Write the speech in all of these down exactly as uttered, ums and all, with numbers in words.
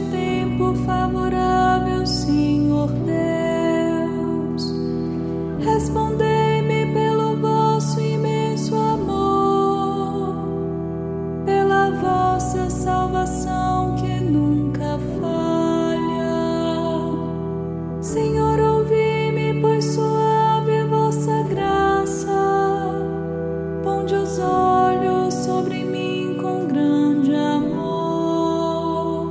tempo favorável, Senhor Deus. Respondei-me pelo vosso imenso amor, pela vossa salvação que nunca falha. Senhor, ouvi-me, pois suave é vossa graça. Ponde os olhos sobre mim com grande amor.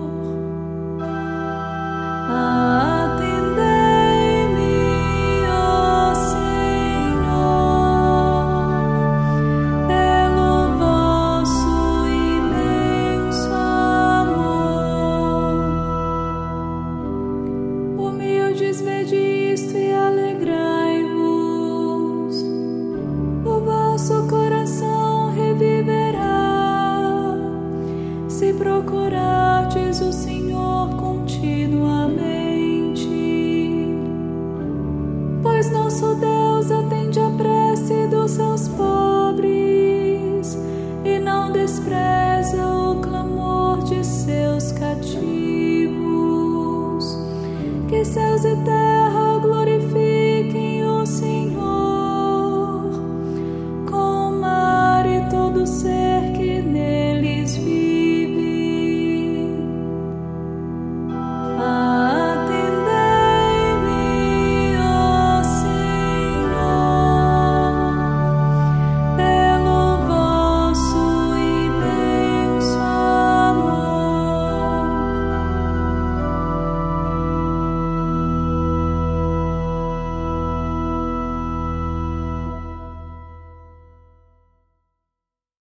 Atendei-me, ó Senhor, pelo vosso imenso amor. Humildes, vede isto e alegrai-vos. O vosso coração reviverá, se procurardes o Senhor continuamente. Pois nosso Deus atende a prece dos seus pobres e não despreza o clamor de seus cativos. Que céus e terra